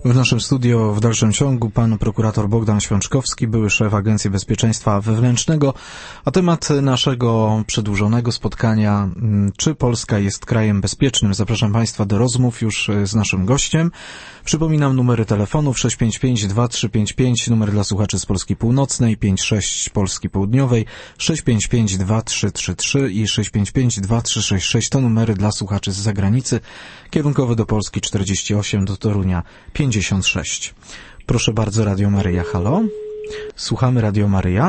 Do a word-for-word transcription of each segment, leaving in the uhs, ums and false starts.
W naszym studio w dalszym ciągu pan prokurator Bogdan Świączkowski, były szef Agencji Bezpieczeństwa Wewnętrznego, a temat naszego przedłużonego spotkania, czy Polska jest krajem bezpiecznym. Zapraszam państwa do rozmów już z naszym gościem. Przypominam numery telefonów sześć pięć pięć dwa trzy pięć pięć, numer dla słuchaczy z Polski Północnej, pięć sześć Polski Południowej, sześć pięć pięć dwa trzy trzy trzy i sześć pięć pięć dwa trzy sześć sześć to numery dla słuchaczy z zagranicy, kierunkowy do Polski czterdzieści osiem, do Torunia pięćdziesiąt sześć. Proszę bardzo, Radio Maryja, halo. Słuchamy Radio Maryja.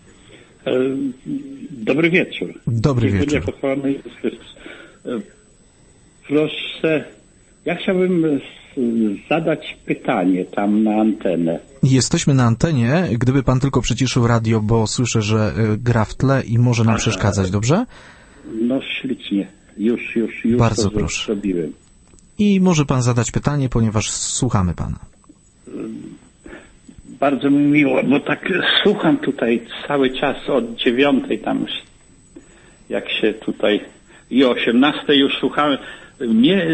Dobry wieczór. Dobry Dziękuję, wieczór. pochwalony Jezus Chrystus. Proszę, ja chciałbym zadać pytanie tam na antenę. Jesteśmy na antenie. Gdyby pan tylko przyciszył radio, bo słyszę, że gra w tle i może nam przeszkadzać, dobrze? No ślicznie. Już, już, już Bardzo to proszę. zrobiłem. I może pan zadać pytanie, ponieważ słuchamy pana. Bardzo mi miło, bo tak słucham tutaj cały czas od dziewiątej tam, jak się tutaj i o osiemnastej już słuchałem. Mnie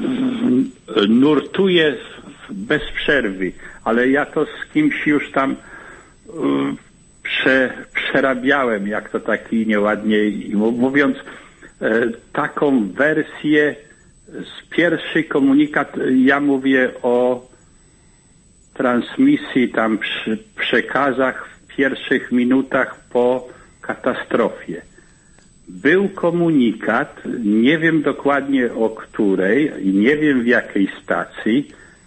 e, nurtuje bez przerwy, ale ja to z kimś już tam e, prze, przerabiałem, jak to taki nieładnie mówiąc, e, taką wersję z pierwszy komunikat, ja mówię o transmisji tam przy przekazach w pierwszych minutach po katastrofie. Był komunikat, nie wiem dokładnie o której, nie wiem w jakiej stacji,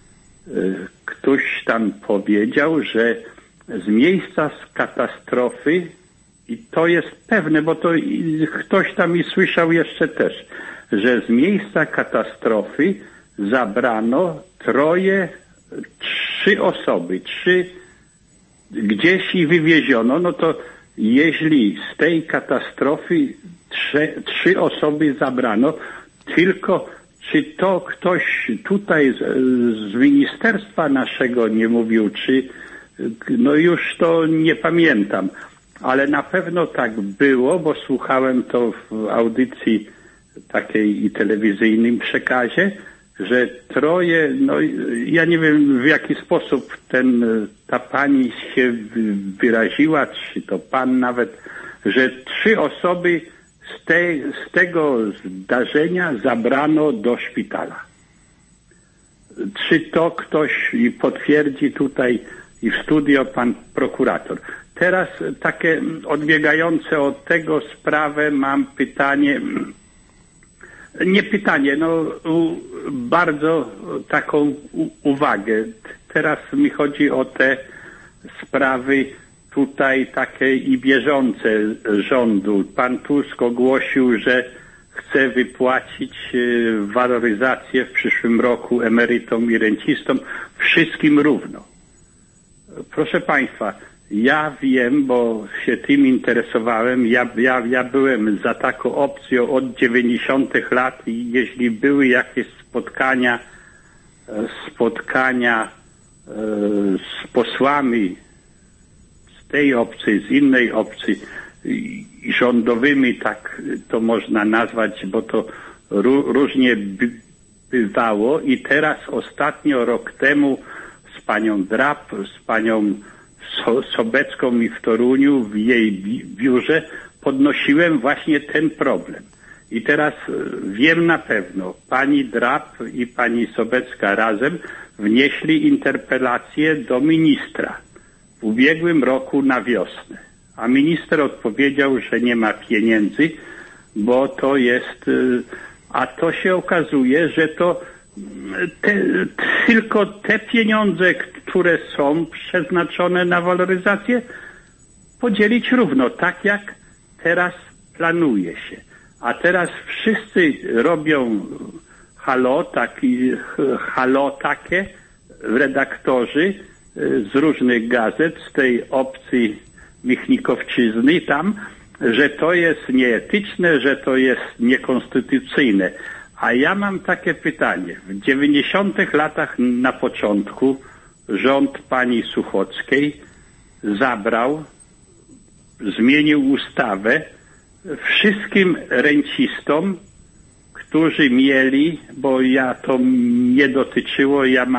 ktoś tam powiedział, że z miejsca z katastrofy, i to jest pewne, bo to ktoś tam i słyszał jeszcze też, że z miejsca katastrofy zabrano troje, trzy osoby, trzy gdzieś i wywieziono, no to jeśli z tej katastrofy trzy, trzy osoby zabrano, tylko czy to ktoś tutaj z, z ministerstwa naszego nie mówił, czy no już to nie pamiętam, ale na pewno tak było, bo słuchałem to w audycji takiej i telewizyjnym przekazie, że troje, no ja nie wiem w jaki sposób ten, ta pani się wyraziła, czy to pan nawet, że trzy osoby z, tej, z tego zdarzenia zabrano do szpitala. Czy to ktoś potwierdzi tutaj i w studio pan prokurator? Teraz takie odbiegające od tego sprawę mam pytanie, nie pytanie, no bardzo taką uwagę. Teraz mi chodzi o te sprawy tutaj takie i bieżące rządu. Pan Tusk ogłosił, że chce wypłacić waloryzację w przyszłym roku emerytom i rencistom wszystkim równo. Proszę państwa, ja wiem, bo się tym interesowałem, ja, ja, ja byłem za taką opcją od dziewięćdziesiątych lat i jeśli były jakieś spotkania, spotkania e, z posłami z tej opcji, z innej opcji i rządowymi, tak to można nazwać, bo to ró, różnie by, bywało i teraz ostatnio rok temu z panią Drab, z panią Sobecką i w Toruniu, w jej biurze podnosiłem właśnie ten problem. I teraz wiem na pewno, pani Drab i pani Sobecka razem wnieśli interpelację do ministra w ubiegłym roku na wiosnę. A minister odpowiedział, że nie ma pieniędzy, bo to jest, a to się okazuje, że to Te, tylko te pieniądze, które są przeznaczone na waloryzację, podzielić równo, tak jak teraz planuje się. A teraz wszyscy robią halo, taki, halo takie, redaktorzy z różnych gazet, z tej opcji Michnikowczyzny tam, że to jest nieetyczne, że to jest niekonstytucyjne. A ja mam takie pytanie. W dziewięćdziesiątych latach na początku rząd pani Suchockiej zabrał, zmienił ustawę wszystkim rencistom, którzy mieli, bo ja to mnie dotyczyło, ja mam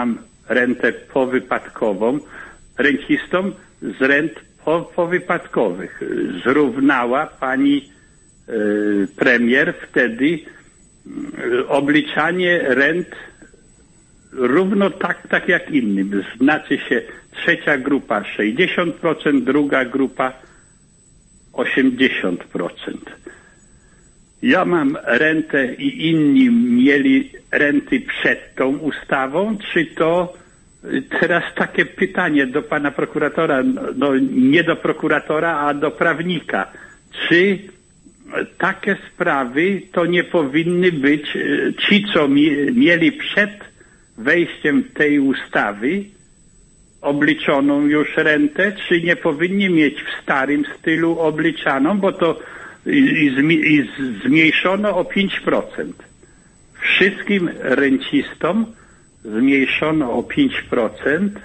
rentę powypadkową rencistom z rent po, powypadkowych. Zrównała pani y, premier wtedy y, obliczanie rent równo tak, tak jak innym. Znaczy się trzecia grupa sześćdziesiąt procent, druga grupa osiemdziesiąt procent. Ja mam rentę i inni mieli renty przed tą ustawą, czy to teraz takie pytanie do pana prokuratora, no nie do prokuratora, a do prawnika. Czy takie sprawy to nie powinny być ci, co mi, mieli przed wejściem tej ustawy obliczoną już rentę, czy nie powinni mieć w starym stylu obliczaną, bo to i, i, i zmniejszono o pięć procent. Wszystkim rencistom zmniejszono o pięć procent.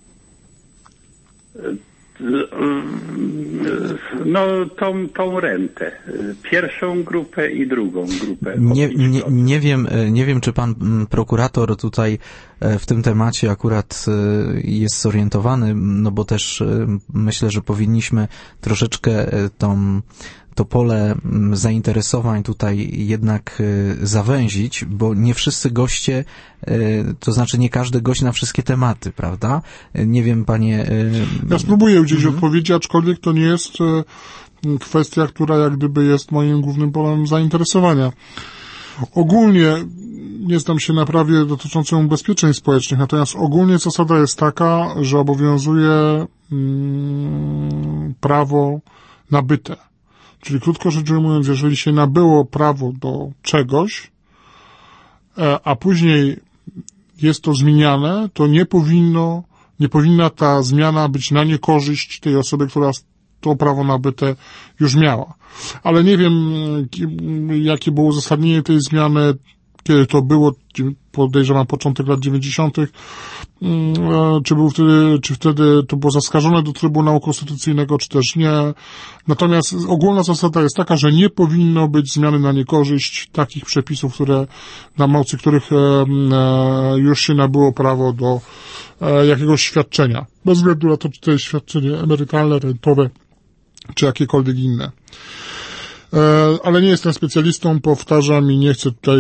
No, tą, tą rentę. Pierwszą grupę i drugą grupę. Nie, nie, nie wiem, nie wiem, czy pan prokurator tutaj w tym temacie akurat jest zorientowany, no bo też myślę, że powinniśmy troszeczkę tą to pole zainteresowań tutaj jednak zawęzić, bo nie wszyscy goście, to znaczy nie każdy gość na wszystkie tematy, prawda? Nie wiem, panie... Ja spróbuję udzielić mhm. odpowiedzi, aczkolwiek to nie jest kwestia, która jak gdyby jest moim głównym polem zainteresowania. Ogólnie nie znam się na prawie dotyczącym ubezpieczeń społecznych, natomiast ogólnie zasada jest taka, że obowiązuje mm, prawo nabyte. Czyli krótko rzecz ujmując, jeżeli się nabyło prawo do czegoś, a później jest to zmieniane, to nie powinno, nie powinna ta zmiana być na niekorzyść tej osoby, która to prawo nabyte już miała. Ale nie wiem, jakie było uzasadnienie tej zmiany, kiedy to było, podejrzewam początek lat dziewięćdziesiątych, czy był wtedy, czy wtedy to było zaskarżone do Trybunału Konstytucyjnego, czy też nie. Natomiast ogólna zasada jest taka, że nie powinno być zmiany na niekorzyść takich przepisów, które, na mocy których już się nabyło prawo do jakiegoś świadczenia. Bez względu na to, czy to jest świadczenie emerytalne, rentowe, czy jakiekolwiek inne. Ale nie jestem specjalistą, powtarzam i nie chcę tutaj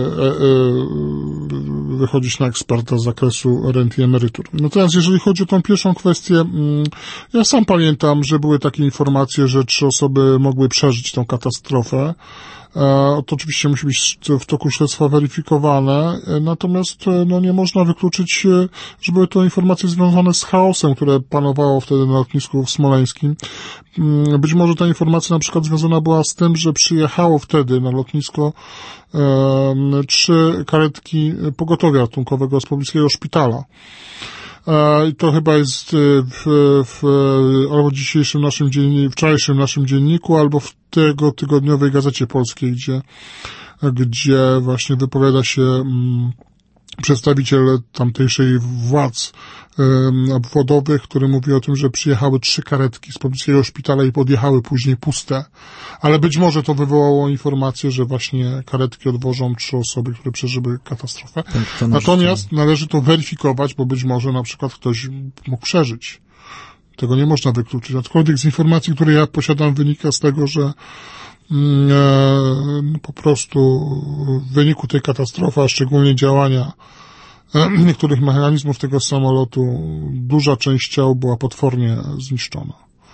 wychodzić na eksperta z zakresu rent i emerytur. Natomiast jeżeli chodzi o tą pierwszą kwestię, ja sam pamiętam, że były takie informacje, że trzy osoby mogły przeżyć tą katastrofę. To oczywiście musi być w toku śledztwa weryfikowane, natomiast no, nie można wykluczyć, że były to informacje związane z chaosem, które panowało wtedy na lotnisku smoleńskim. Być może ta informacja na przykład związana była z tym, że przyjechało wtedy na lotnisko e, trzy karetki pogotowia ratunkowego z pobliskiego szpitala. I to chyba jest w, w albo dzisiejszym naszym dzienniku, wczorajszym naszym dzienniku, albo w tego tygodniowej Gazecie Polskiej, gdzie, gdzie właśnie wypowiada się um, przedstawiciel tamtejszej władz um, obwodowych, który mówi o tym, że przyjechały trzy karetki z pobliskiego szpitala i podjechały później puste. Ale być może to wywołało informację, że właśnie karetki odwożą trzy osoby, które przeżyły katastrofę. Tak, natomiast należy to weryfikować, bo być może na przykład ktoś mógł przeżyć. Tego nie można wykluczyć. Aczkolwiek z informacji, które ja posiadam, wynika z tego, że mm, e, po prostu w wyniku tej katastrofy, a szczególnie działania e, niektórych mechanizmów tego samolotu, duża część ciał była potwornie zniszczona.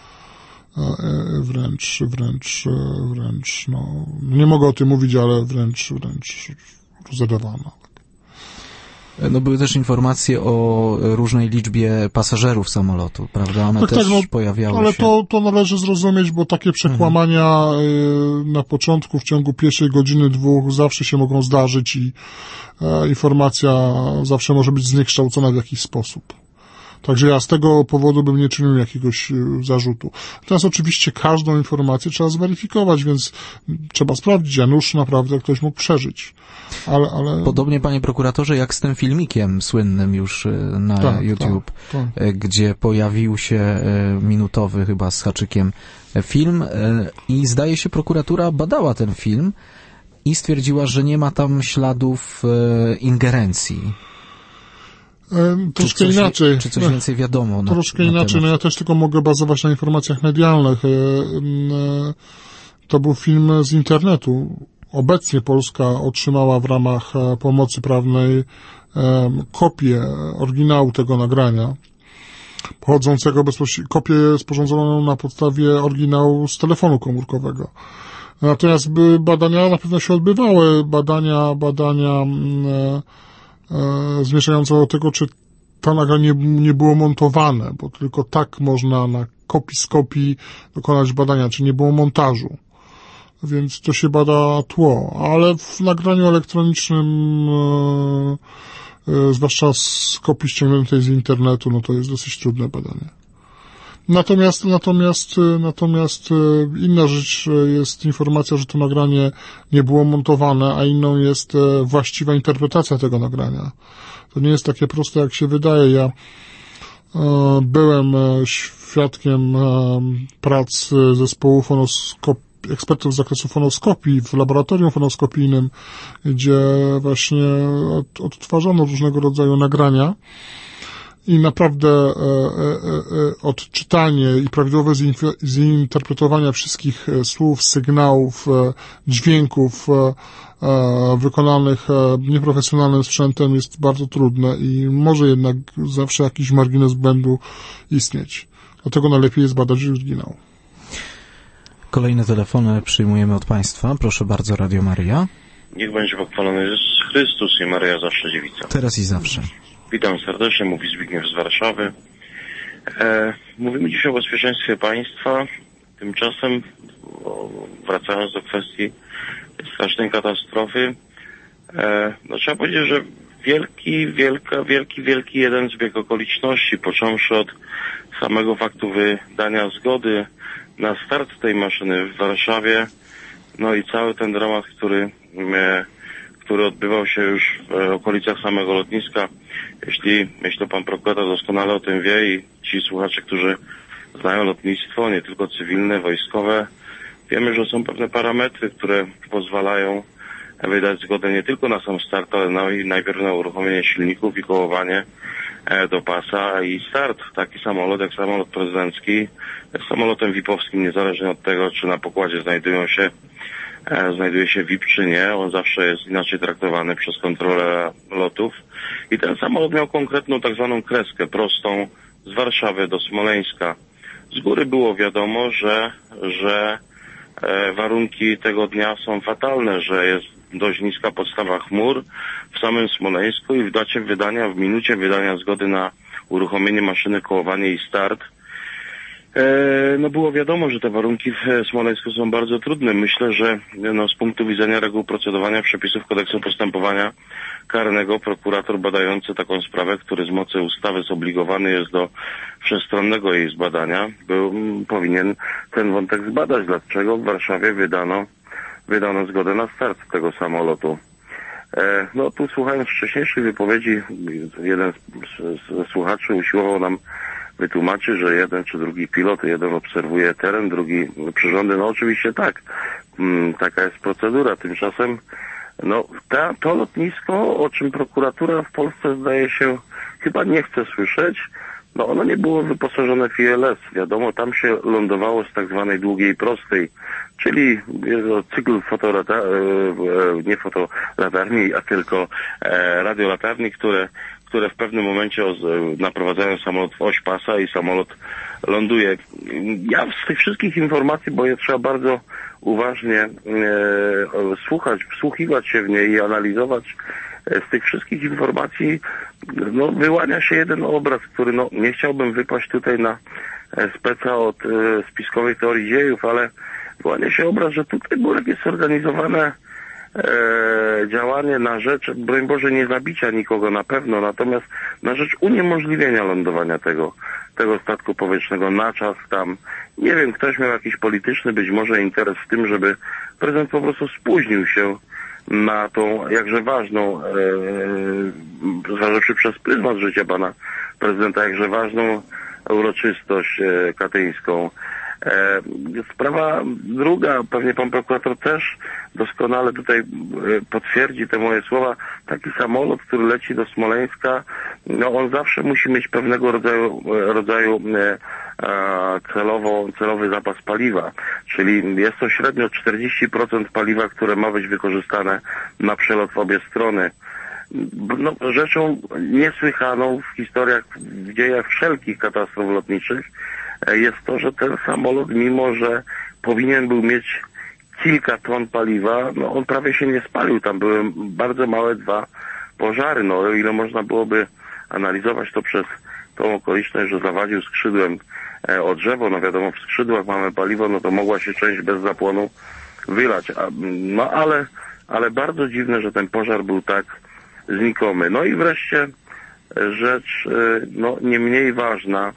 Wręcz, wręcz, wręcz, no, nie mogę o tym mówić, ale wręcz, wręcz rozerwana. No były też informacje o różnej liczbie pasażerów samolotu, prawda? One tak, też tak, no, pojawiały ale się. Ale to, to należy zrozumieć, bo takie przekłamania mhm. na początku, w ciągu pierwszej godziny, dwóch zawsze się mogą zdarzyć i e, informacja zawsze może być zniekształcona w jakiś sposób. Także ja z tego powodu bym nie czynił jakiegoś zarzutu. Teraz oczywiście każdą informację trzeba zweryfikować, więc trzeba sprawdzić, a nuż naprawdę ktoś mógł przeżyć. Ale, ale... Podobnie, panie prokuratorze, jak z tym filmikiem słynnym już na tak, YouTube, tak, tak. gdzie pojawił się minutowy chyba z haczykiem film i zdaje się prokuratura badała ten film i stwierdziła, że nie ma tam śladów ingerencji. Troszkę czy coś, inaczej. Czy coś więcej wiadomo? Na, Troszkę na inaczej. temat? No ja też tylko mogę bazować na informacjach medialnych. To był film z internetu. Obecnie Polska otrzymała w ramach pomocy prawnej kopię oryginału tego nagrania, pochodzącego bezpośrednio, kopię sporządzoną na podstawie oryginału z telefonu komórkowego. Natomiast badania na pewno się odbywały, badania, badania e, e, zmierzające do tego, czy to nagranie nie było montowane, bo tylko tak można na kopii z kopii dokonać badania, czy nie było montażu. Więc to się bada tło, ale w nagraniu elektronicznym, e, e, zwłaszcza z kopii ściągniętej z internetu, no to jest dosyć trudne badanie. Natomiast, natomiast, natomiast inna rzecz jest informacja, że to nagranie nie było montowane, a inną jest właściwa interpretacja tego nagrania. To nie jest takie proste, jak się wydaje. Ja byłem świadkiem prac zespołu fonoskopii, ekspertów z zakresu fonoskopii w laboratorium fonoskopijnym, gdzie właśnie odtwarzano różnego rodzaju nagrania i naprawdę e, e, odczytanie i prawidłowe zinterpretowanie wszystkich słów, sygnałów, e, dźwięków e, e, wykonanych e, nieprofesjonalnym sprzętem jest bardzo trudne i może jednak zawsze jakiś margines błędu istnieć. Dlatego najlepiej jest badać oryginał. Kolejne telefony przyjmujemy od Państwa. Proszę bardzo, Radio Maryja. Niech będzie pochwalony Jezus Chrystus i Maryja zawsze dziewica. Teraz i zawsze. Witam serdecznie, mówi Zbigniew z Warszawy. E, mówimy dzisiaj o bezpieczeństwie państwa. Tymczasem, o, wracając do kwestii strasznej katastrofy, e, no trzeba powiedzieć, że wielki, wielka, wielki, wielki jeden zbieg okoliczności, począwszy od samego faktu wydania zgody na start tej maszyny w Warszawie, no i cały ten dramat, który, e, który odbywał się już w okolicach samego lotniska. Jeśli, jeśli pan prokurator doskonale o tym wie i ci słuchacze, którzy znają lotnictwo, nie tylko cywilne, wojskowe, wiemy, że są pewne parametry, które pozwalają wydać zgodę nie tylko na sam start, ale na, najpierw na uruchomienie silników i kołowanie do pasa i start. Taki samolot jak samolot prezydencki jest samolotem V I P-owskim, niezależnie od tego, czy na pokładzie znajdują się znajduje się V I P czy nie, on zawsze jest inaczej traktowany przez kontrolę lotów. I ten samolot miał konkretną tak zwaną kreskę prostą z Warszawy do Smoleńska. Z góry było wiadomo, że, że e, warunki tego dnia są fatalne, że jest dość niska podstawa chmur w samym Smoleńsku i w dacie wydania, w minucie wydania zgody na uruchomienie maszyny, kołowanie i start, no było wiadomo, że te warunki w Smoleńsku są bardzo trudne. Myślę, że no, z punktu widzenia reguł procedowania, przepisów kodeksu postępowania karnego, prokurator badający taką sprawę, który z mocy ustawy zobligowany jest do wszechstronnego jej zbadania, był, powinien ten wątek zbadać, dlaczego w Warszawie wydano, wydano zgodę na start tego samolotu. E, no tu słuchając wcześniejszych wypowiedzi, jeden z, z, z słuchaczy usiłował nam wytłumaczy, że jeden czy drugi pilot, jeden obserwuje teren, drugi przyrządy. No oczywiście tak, mm, taka jest procedura. Tymczasem no ta, to lotnisko, o czym prokuratura w Polsce zdaje się chyba nie chce słyszeć, no ono nie było wyposażone w I L S. Wiadomo, tam się lądowało z tak zwanej długiej prostej, czyli cykl fotolata, nie fotolatarni, a tylko radiolatarni, które które w pewnym momencie naprowadzają samolot w oś pasa i samolot ląduje. Ja z tych wszystkich informacji, bo je trzeba bardzo uważnie e, słuchać, wsłuchiwać się w nie i analizować, e, z tych wszystkich informacji no, wyłania się jeden obraz, który no, nie chciałbym wypaść tutaj na speca od e, spiskowej teorii dziejów, ale wyłania się obraz, że tutaj było jakieś zorganizowane E, działanie na rzecz, broń Boże, nie zabicia nikogo na pewno, natomiast na rzecz uniemożliwienia lądowania tego, tego statku powietrznego na czas tam. Nie wiem, ktoś miał jakiś polityczny być może interes w tym, żeby prezydent po prostu spóźnił się na tą jakże ważną, e, zważywszy przez pryzmat życia pana prezydenta, jakże ważną uroczystość e, katyńską. Sprawa druga, pewnie pan prokurator też doskonale tutaj potwierdzi te moje słowa. Taki samolot, który leci do Smoleńska, no on zawsze musi mieć pewnego rodzaju, rodzaju celowo, celowy zapas paliwa, czyli jest to średnio czterdzieści procent paliwa, które ma być wykorzystane na przelot w obie strony. No, rzeczą niesłychaną w historiach, w dziejach wszelkich katastrof lotniczych jest to, że ten samolot, mimo że powinien był mieć kilka ton paliwa, no on prawie się nie spalił. Tam były bardzo małe dwa pożary. No, o ile można byłoby analizować to przez tą okoliczność, że zawadził skrzydłem o drzewo, no wiadomo, w skrzydłach mamy paliwo, no to mogła się część bez zapłonu wylać. A, no ale, ale bardzo dziwne, że ten pożar był tak znikomy. No i wreszcie rzecz, no nie mniej ważna,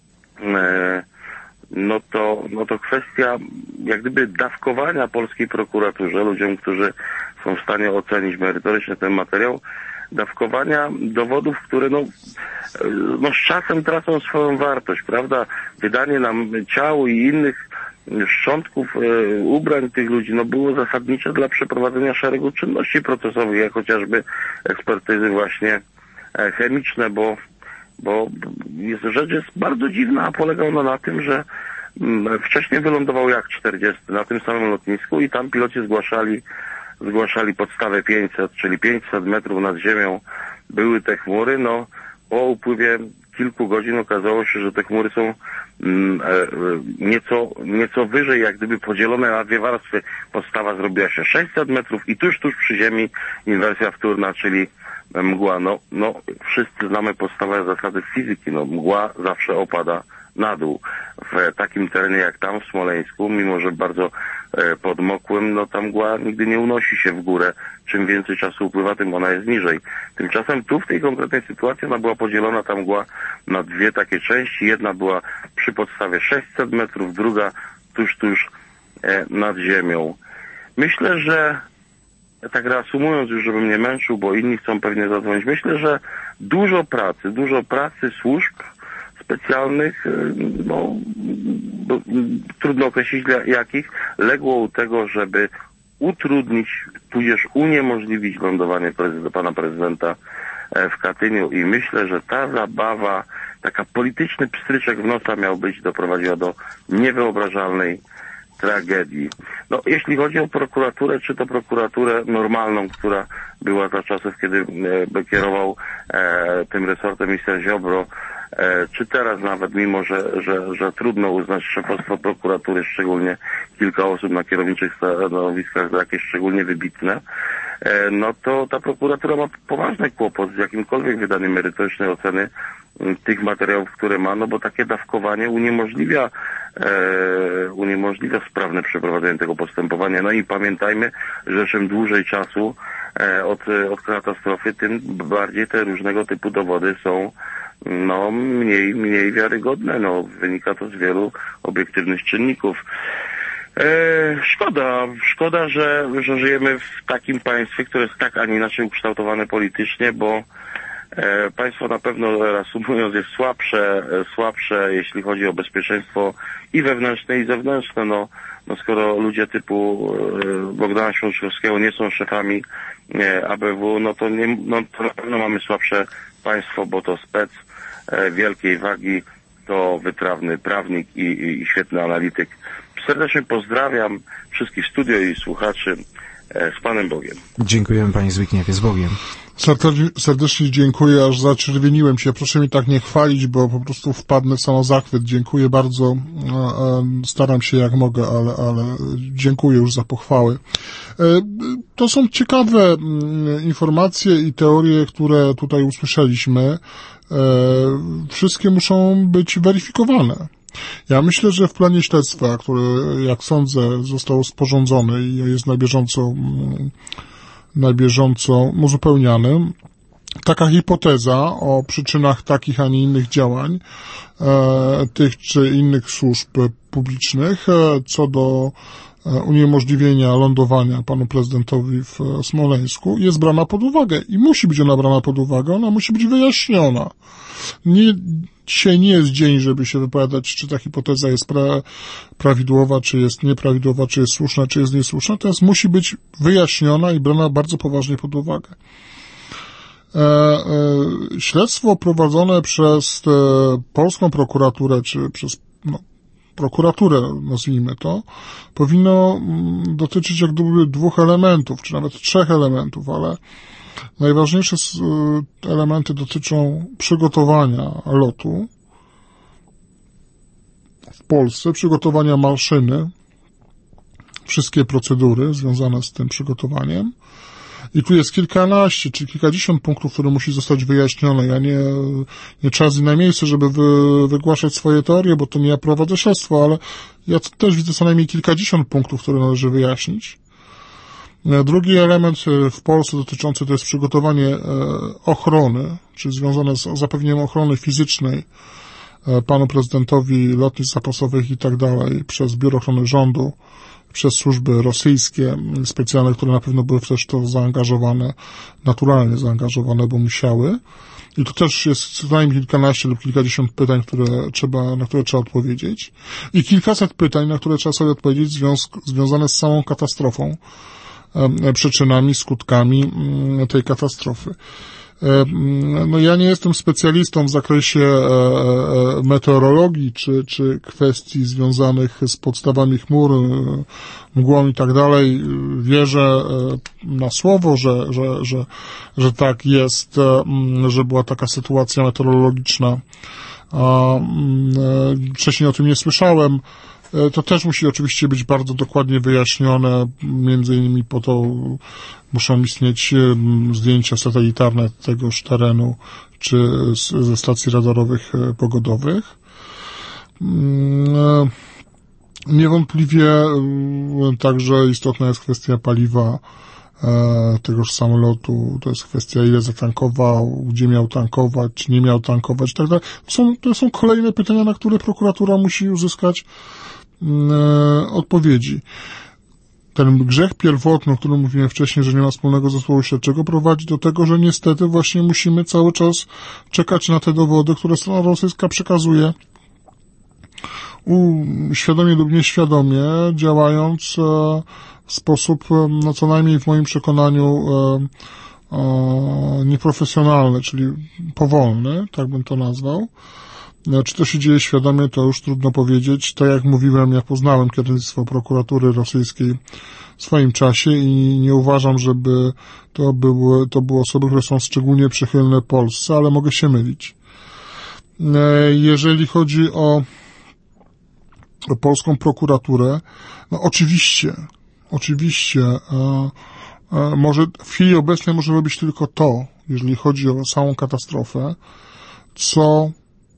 no to, no to kwestia jak gdyby dawkowania polskiej prokuraturze, ludziom, którzy są w stanie ocenić merytorycznie ten materiał, dawkowania dowodów, które no, no z czasem tracą swoją wartość, prawda? Wydanie nam ciał i innych szczątków e, ubrań tych ludzi no było zasadnicze dla przeprowadzenia szeregu czynności procesowych, jak chociażby ekspertyzy właśnie e, chemiczne, bo, bo jest, rzecz jest bardzo dziwna, a polega ona na tym, że m, wcześniej wylądował jak czterdziesty na tym samym lotnisku i tam piloci zgłaszali zgłaszali podstawę pięćset, czyli pięćset metrów nad ziemią były te chmury. No po upływie kilku godzin okazało się, że te chmury są mm, e, nieco, nieco wyżej, jak gdyby podzielone na dwie warstwy. Podstawa zrobiła się sześćset metrów i tuż, tuż przy ziemi inwersja wtórna, czyli mgła. No, no wszyscy znamy podstawowe zasady fizyki. No mgła zawsze opada na dół. W takim terenie jak tam w Smoleńsku, mimo że bardzo e, podmokłym, no ta mgła nigdy nie unosi się w górę. Czym więcej czasu upływa, tym ona jest niżej. Tymczasem tu w tej konkretnej sytuacji ona była podzielona, ta mgła, na dwie takie części. Jedna była przy podstawie sześćset metrów, druga tuż, tuż e, nad ziemią. Myślę, że tak reasumując już, żebym nie męczył, bo inni chcą pewnie zadzwonić, myślę, że dużo pracy, dużo pracy służb specjalnych, no, bo, trudno określić dla jakich, legło u tego, żeby utrudnić, tudzież uniemożliwić lądowanie prezydenta, pana prezydenta w Katyniu i myślę, że ta zabawa, taka polityczny pstryczek w nosa miał być, doprowadziła do niewyobrażalnej tragedii. No, jeśli chodzi o prokuraturę, czy to prokuraturę normalną, która była za czasów, kiedy e, kierował e, tym resortem minister Ziobro, e, czy teraz nawet, mimo że, że, że trudno uznać szefostwo prokuratury, szczególnie kilka osób na kierowniczych stanowiskach za jakieś szczególnie wybitne, e, no to ta prokuratura ma poważny kłopot z jakimkolwiek wydaniem merytorycznej oceny tych materiałów, które ma, no bo takie dawkowanie uniemożliwia e, uniemożliwia sprawne przeprowadzenie tego postępowania. No i pamiętajmy, że czym dłużej czasu e, od, od katastrofy, tym bardziej te różnego typu dowody są no mniej, mniej wiarygodne. No wynika to z wielu obiektywnych czynników. E, szkoda, szkoda, że, że żyjemy w takim państwie, które jest tak, a nie inaczej ukształtowane politycznie, bo E, państwo na pewno, reasumując, jest słabsze, e, słabsze, jeśli chodzi o bezpieczeństwo i wewnętrzne, i zewnętrzne. No, no skoro ludzie typu e, Bogdana Święczkowskiego nie są szefami e, A B W, no to, nie, no to na pewno mamy słabsze państwo, bo to spec e, wielkiej wagi, to wytrawny prawnik i, i, i świetny analityk. Serdecznie pozdrawiam wszystkich studio i słuchaczy. E, z Panem Bogiem. Dziękujemy Panie Zbigniewie, z Bogiem. Serdecznie dziękuję, aż zaczerwieniłem się. Proszę mi tak nie chwalić, bo po prostu wpadnę w samozachwyt. Dziękuję bardzo. Staram się jak mogę, ale, ale dziękuję już za pochwały. To są ciekawe informacje i teorie, które tutaj usłyszeliśmy. Wszystkie muszą być weryfikowane. Ja myślę, że w planie śledztwa, który, jak sądzę, został sporządzony i jest na bieżąco na bieżąco uzupełniany, taka hipoteza o przyczynach takich, a nie innych działań e, tych czy innych służb publicznych e, co do e, uniemożliwienia lądowania panu prezydentowi w Smoleńsku jest brana pod uwagę i musi być ona brana pod uwagę, ona musi być wyjaśniona. Nie, dzisiaj nie jest dzień, żeby się wypowiadać, czy ta hipoteza jest pra, prawidłowa, czy jest nieprawidłowa, czy jest słuszna, czy jest niesłuszna. Teraz musi być wyjaśniona i brana bardzo poważnie pod uwagę. E, e, śledztwo prowadzone przez e, polską prokuraturę, czy przez no, prokuraturę, nazwijmy to, powinno m, dotyczyć jak gdyby dwóch elementów, czy nawet trzech elementów, ale najważniejsze e, elementy dotyczą przygotowania lotu w Polsce, przygotowania maszyny, wszystkie procedury związane z tym przygotowaniem. I tu jest kilkanaście, czy kilkadziesiąt punktów, które musi zostać wyjaśnione. Ja nie, nie czas i na miejsce, żeby wy, wygłaszać swoje teorie, bo to nie ja prowadzę śledztwo, ale ja też widzę co najmniej kilkadziesiąt punktów, które należy wyjaśnić. Drugi element w Polsce dotyczący to jest przygotowanie ochrony, czy związane z zapewnieniem ochrony fizycznej panu prezydentowi, lotnisk zapasowych i tak dalej przez Biuro Ochrony Rządu, przez służby rosyjskie specjalne, które na pewno były też w to zaangażowane, naturalnie zaangażowane, bo musiały. I to też jest co najmniej kilkanaście lub kilkadziesiąt pytań, które trzeba, na które trzeba odpowiedzieć. I kilkaset pytań, na które trzeba sobie odpowiedzieć, związ, związane z samą katastrofą, e, przyczynami, skutkami e, tej katastrofy. No ja nie jestem specjalistą w zakresie meteorologii czy, czy kwestii związanych z podstawami chmur, mgłą i tak dalej. Wierzę na słowo, że, że, że, że tak jest, że była taka sytuacja meteorologiczna. Wcześniej o tym nie słyszałem. To też musi oczywiście być bardzo dokładnie wyjaśnione, między innymi po to muszą istnieć zdjęcia satelitarne tegoż terenu, czy ze stacji radarowych pogodowych. Niewątpliwie także istotna jest kwestia paliwa tegoż samolotu, to jest kwestia, ile zatankował, gdzie miał tankować, czy nie miał tankować i tak dalej. To są, to są kolejne pytania, na które prokuratura musi uzyskać e, odpowiedzi. Ten grzech pierwotny, o którym mówiłem wcześniej, że nie ma wspólnego zespołu śledczego, prowadzi do tego, że niestety właśnie musimy cały czas czekać na te dowody, które strona rosyjska przekazuje, u, świadomie lub nieświadomie, działając e, w sposób, no co najmniej w moim przekonaniu, e, e, nieprofesjonalny, czyli powolny, tak bym to nazwał. Czy to się dzieje świadomie, to już trudno powiedzieć. Tak jak mówiłem, ja poznałem kierownictwo prokuratury rosyjskiej w swoim czasie i nie uważam, żeby to były, to były osoby, które są szczególnie przychylne Polsce, ale mogę się mylić. Jeżeli chodzi o, o polską prokuraturę, no oczywiście, oczywiście, e, e, może w chwili obecnej może robić tylko to, jeżeli chodzi o samą katastrofę, co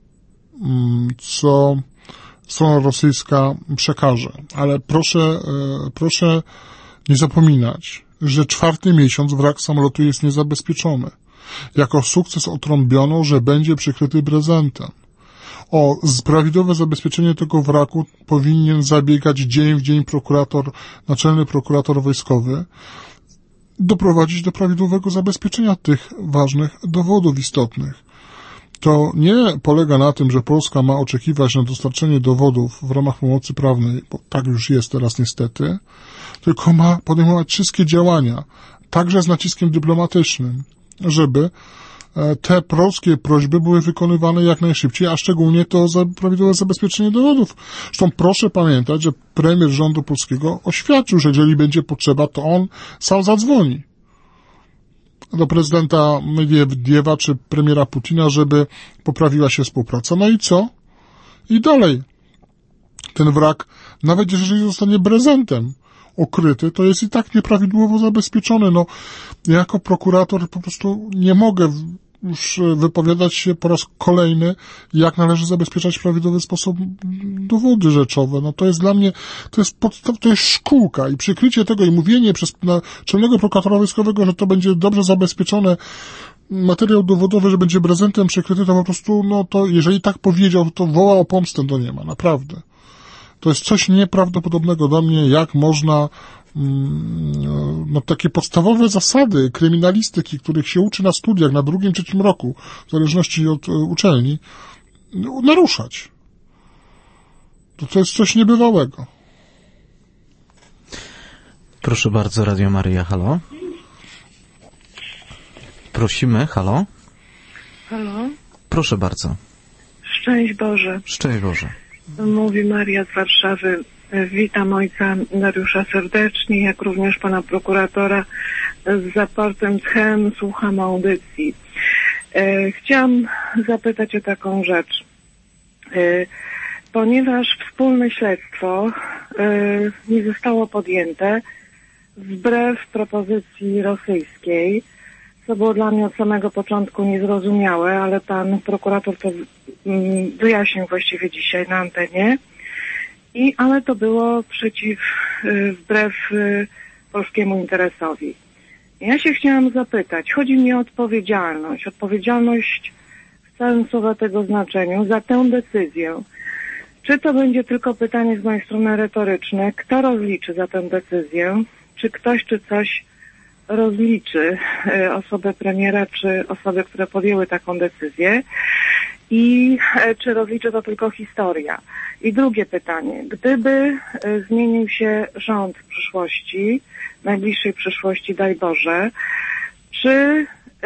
co strona rosyjska przekaże. Ale proszę, proszę nie zapominać, że czwarty miesiąc wrak samolotu jest niezabezpieczony. Jako sukces otrąbiono, że będzie przykryty prezentem. O prawidłowe zabezpieczenie tego wraku powinien zabiegać dzień w dzień prokurator, naczelny prokurator wojskowy, doprowadzić do prawidłowego zabezpieczenia tych ważnych dowodów istotnych. To nie polega na tym, że Polska ma oczekiwać na dostarczenie dowodów w ramach pomocy prawnej, bo tak już jest teraz niestety, tylko ma podejmować wszystkie działania, także z naciskiem dyplomatycznym, żeby te polskie prośby były wykonywane jak najszybciej, a szczególnie to za prawidłowe zabezpieczenie dowodów. Zresztą proszę pamiętać, że premier rządu polskiego oświadczył, że jeżeli będzie potrzeba, to on sam zadzwoni do prezydenta Medwiediewa czy premiera Putina, żeby poprawiła się współpraca. No i co? I dalej. Ten wrak, nawet jeżeli zostanie prezentem ukryty, to jest i tak nieprawidłowo zabezpieczony. No, ja jako prokurator po prostu nie mogę już wypowiadać się po raz kolejny, jak należy zabezpieczać w prawidłowy sposób dowody rzeczowe. No to jest dla mnie, to jest podstaw, to jest szkółka i przykrycie tego i mówienie przez naczelnego prokuratora wojskowego, że to będzie dobrze zabezpieczone materiał dowodowy, że będzie prezentem przykryty, to po prostu, no to jeżeli tak powiedział, to woła o pomstę do nieba, naprawdę. To jest coś nieprawdopodobnego dla mnie, jak można no, takie podstawowe zasady kryminalistyki, których się uczy na studiach na drugim, trzecim roku, w zależności od uczelni, naruszać. To, to jest coś niebywałego. Proszę bardzo, Radio Maryja, halo. Prosimy, halo. Halo. Proszę bardzo. Szczęść Boże. Szczęść Boże. Mówi Maria z Warszawy. Witam ojca Dariusza serdecznie, jak również pana prokuratora z zaportem Chem. Słucham audycji. E, chciałam zapytać o taką rzecz. E, ponieważ wspólne śledztwo e, nie zostało podjęte wbrew propozycji rosyjskiej, co było dla mnie od samego początku niezrozumiałe, ale pan prokurator to wyjaśnił właściwie dzisiaj na antenie. I, ale to było przeciw, wbrew polskiemu interesowi. Ja się chciałam zapytać, chodzi mi o odpowiedzialność, odpowiedzialność w całym słowa tego znaczeniu za tę decyzję. Czy to będzie tylko pytanie z mojej strony retoryczne, kto rozliczy za tę decyzję, czy ktoś, czy coś rozliczy osobę premiera, czy osoby, które podjęły taką decyzję i czy rozliczy to tylko historia. I drugie pytanie, gdyby zmienił się rząd w przyszłości, najbliższej przyszłości, daj Boże, czy y,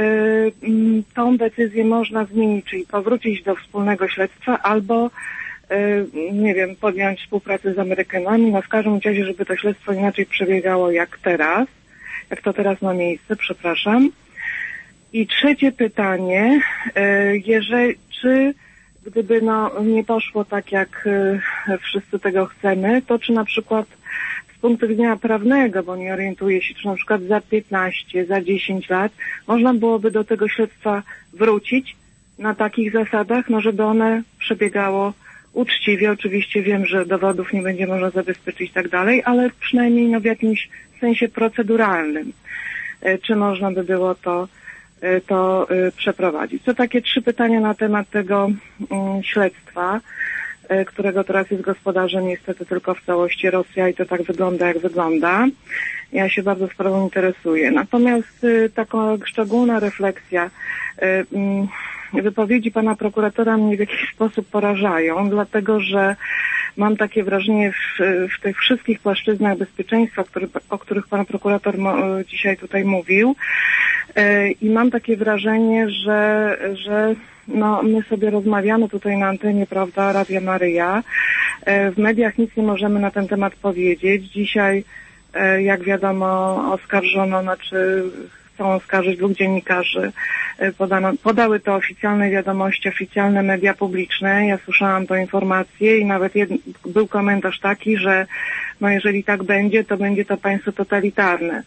tą decyzję można zmienić, czyli powrócić do wspólnego śledztwa albo y, nie wiem, podjąć współpracę z Amerykanami, no w każdym razie, żeby to śledztwo inaczej przebiegało jak teraz, jak to teraz ma miejsce, przepraszam. I trzecie pytanie, jeżeli, czy gdyby no, nie poszło tak, jak wszyscy tego chcemy, to czy na przykład z punktu widzenia prawnego, bo nie orientuję się, czy na przykład za piętnaście, za dziesięć lat można byłoby do tego śledztwa wrócić na takich zasadach, no żeby one przebiegało uczciwie. Oczywiście wiem, że dowodów nie będzie można zabezpieczyć i tak dalej, ale przynajmniej no, w jakimś sensie proceduralnym. Czy można by było to to y, przeprowadzić. To takie trzy pytania na temat tego y, śledztwa, y, którego teraz jest gospodarzem niestety tylko w całości Rosja i to tak wygląda, jak wygląda. Ja się bardzo sprawą interesuję. Natomiast y, taka szczególna refleksja, y, y, wypowiedzi pana prokuratora mnie w jakiś sposób porażają, dlatego że mam takie wrażenie w, w tych wszystkich płaszczyznach bezpieczeństwa, który, o których pan prokurator mo, dzisiaj tutaj mówił, yy, i mam takie wrażenie, że, że no, my sobie rozmawiamy tutaj na antenie, prawda, Radia Maryja. Yy, w mediach nic nie możemy na ten temat powiedzieć. Dzisiaj, yy, jak wiadomo, oskarżono, znaczy chcą oskarżyć dwóch dziennikarzy. Podano, podały to oficjalne wiadomości, oficjalne media publiczne. Ja słyszałam tę informację i nawet jed, był komentarz taki, że no jeżeli tak będzie, to będzie to państwo totalitarne.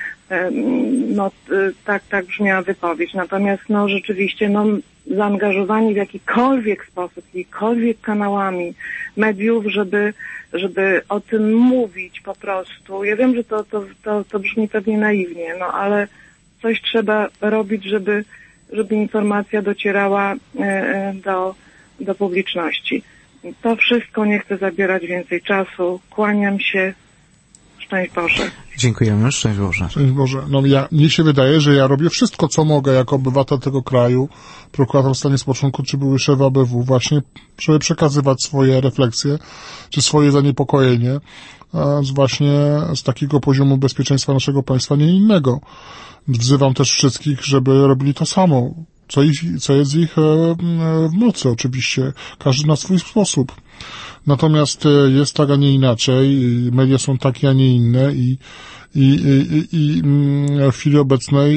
No tak, tak brzmiała wypowiedź. Natomiast no rzeczywiście no zaangażowanie w jakikolwiek sposób, jakikolwiek kanałami mediów, żeby, żeby o tym mówić po prostu. Ja wiem, że to, to, to, to brzmi pewnie naiwnie, no ale coś trzeba robić, żeby, żeby informacja docierała do, do publiczności. To wszystko, nie chcę zabierać więcej czasu. Kłaniam się. Szczęść Boże. Dziękujemy. Szczęść Boże. Szczęść Boże. No ja, mnie się wydaje, że ja robię wszystko, co mogę jako obywatel tego kraju, prokurator stanie z początku, czy były szef A B W, właśnie, żeby przekazywać swoje refleksje, czy swoje zaniepokojenie, z właśnie z takiego poziomu bezpieczeństwa naszego państwa, nie innego. Wzywam też wszystkich, żeby robili to samo, co, ich, co jest ich w mocy oczywiście, każdy na swój sposób. Natomiast jest tak, a nie inaczej, media są takie, a nie inne i, i, i, i w chwili obecnej